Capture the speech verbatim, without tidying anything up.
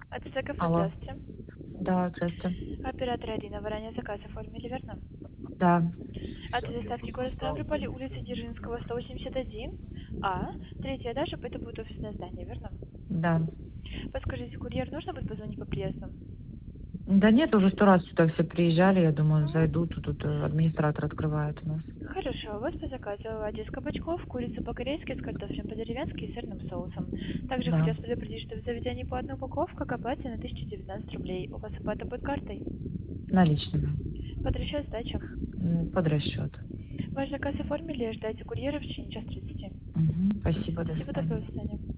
От Стеков, Алло. здравствуйте. Да, здрасте. Оператор Арина, вы ранее заказ оформили, верно? Да. Адрес доставки город Ставрополь, улица Дзержинского, сто восемьдесят один, А, третий этаж, это будет офисное здание, верно? Да. Подскажите, курьер нужно будет позвонить по приезду? Да нет, уже сто раз сюда все приезжали, я думаю, Мгм. зайдут, тут э, администратор открывает у нас. Хорошо, вот по заказу один кабачков, курица по-корейски с картофелем по-деревенски и сырным соусом. Также хочу Да. вас предупредить, что в заведении по одной упаковка к оплате на тысяча девятнадцать рублей. У вас оплата будет картой? Наличными. Под расчет сдача. М, Под расчет. Ваш заказ оформили, ждайте курьера в течение час тридцати. Мгм. Спасибо, до Спасибо, свидания. доброго свидания.